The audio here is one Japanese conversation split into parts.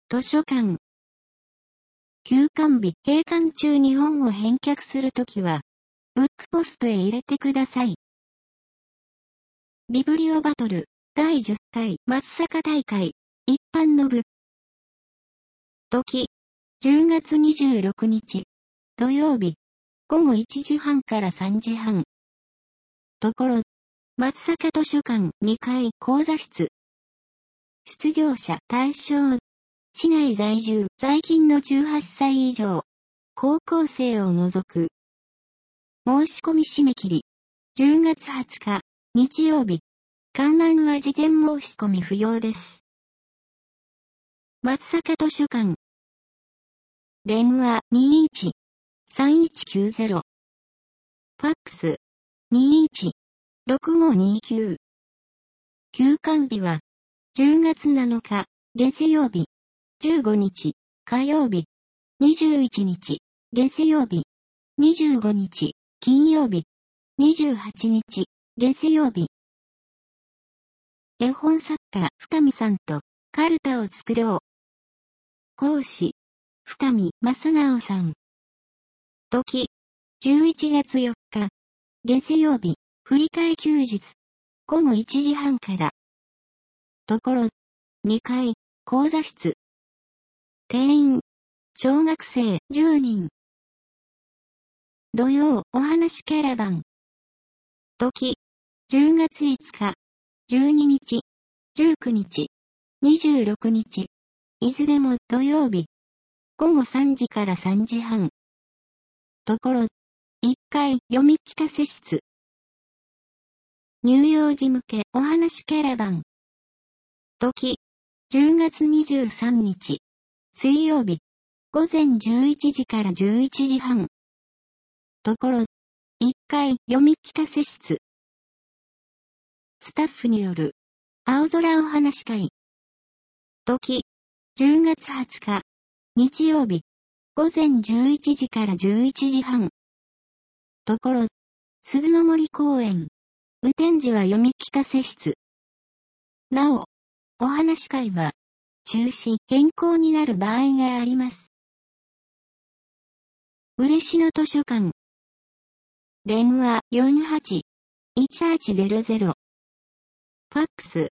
図書館。休館日、閉館中に本を返却するときは、ブックポストへ入れてください。ビブリオバトル、第10回、松阪大会、一般の部。時、10月26日、土曜日、午後1時半から3時半。ところ、松阪図書館2階講座室。出場者対象。市内在住、在勤の18歳以上、高校生を除く。申し込み締め切り。10月20日、日曜日。観覧は事前申し込み不要です。松阪図書館。電話21-3190。ファックス21-6529。休館日は10月7日、月曜日。15日、火曜日。21日、月曜日。25日、金曜日。28日、月曜日。絵本作家、深見さんと、カルタを作ろう。講師、深見正直さん。時、11月4日、月曜日、振り替え休日。午後1時半から。ところ、2階、講座室。定員、小学生10人。土曜、お話キャラバン。時、10月5日、12日、19日、26日。いずれも土曜日。午後3時から3時半。ところ、1階読み聞かせ室。乳幼児向けお話キャラバン。時、10月23日。水曜日。午前11時から11時半。ところ、1階読み聞かせ室。スタッフによる、青空お話会。時、10月20日。日曜日。午前11時から11時半。ところ、鈴の森公園。雨天時は読み聞かせ室。なお、お話会は、中止、変更になる場合があります。嬉野図書館。電話48-1800。ファックス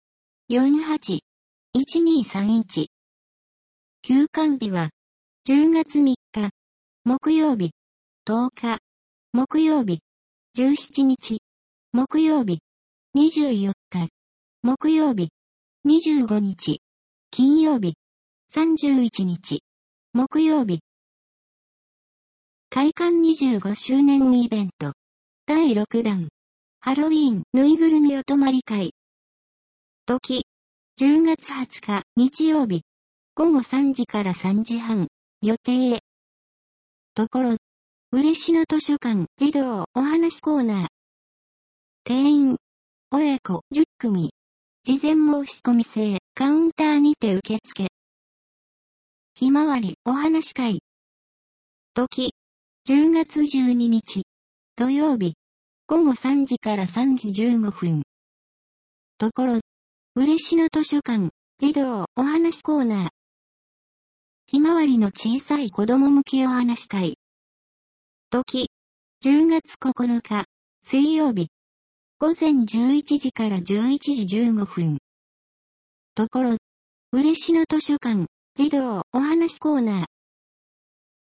48-1231。休館日は10月3日、木曜日、10日、木曜日、17日、木曜日、24日、木曜日、25日、金曜日、31日、木曜日。開館25周年イベント。第6弾。ハロウィーンぬいぐるみお泊まり会。時。10月20日日曜日。午後3時から3時半。予定。ところ。嬉野図書館児童お話コーナー。定員。親子10組。事前申し込み制。カウンターにて受付。ひまわりお話会。時。10月12日。土曜日。午後3時から3時15分。ところ。嬉野図書館児童お話コーナー。ひまわりの小さい子供向けお話会。時。10月9日。水曜日。午前11時から11時15分。ところ。嬉野図書館児童お話コーナー。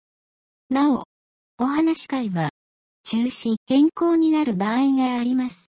なお、お話会は、中止、変更になる場合があります。